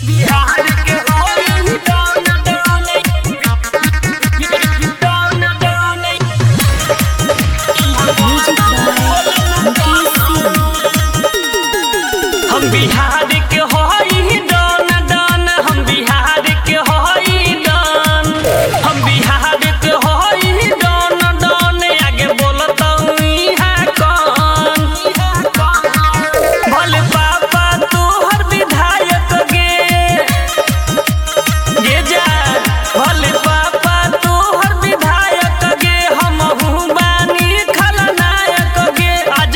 बिहार के होई don don don don music by Mukesh Singh. हम बिहार के होई डॉन डॉन हम बिहार के होई डॉन हम बिहार के होई डॉन डॉन आगे बोलता इहाँ कौन भले पापा तोहर विधायक गे जा भले पापा तोहर विधायक गे हमहू बानी खलनायक गे आज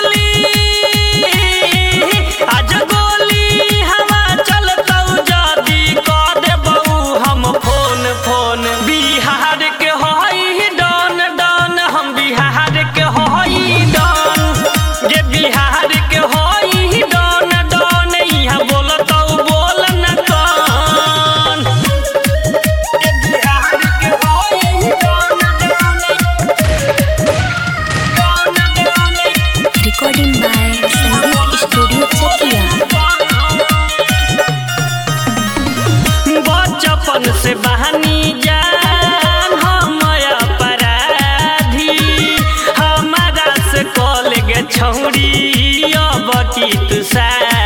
गोली हवा चलतौ जदी कह देबौ हम फोन फोन बिहार के होई डॉन डॉन हम बिहार के होई डॉन जे बिहार के होई डॉन डॉन इहाँ बोलतौ बोल न कौन जे बिहार के होई don don recording by Sangeet studio Chakiya. बचपन से बहनी जान हम अपराधी हमारा से कॉलेज छौरी अब की तू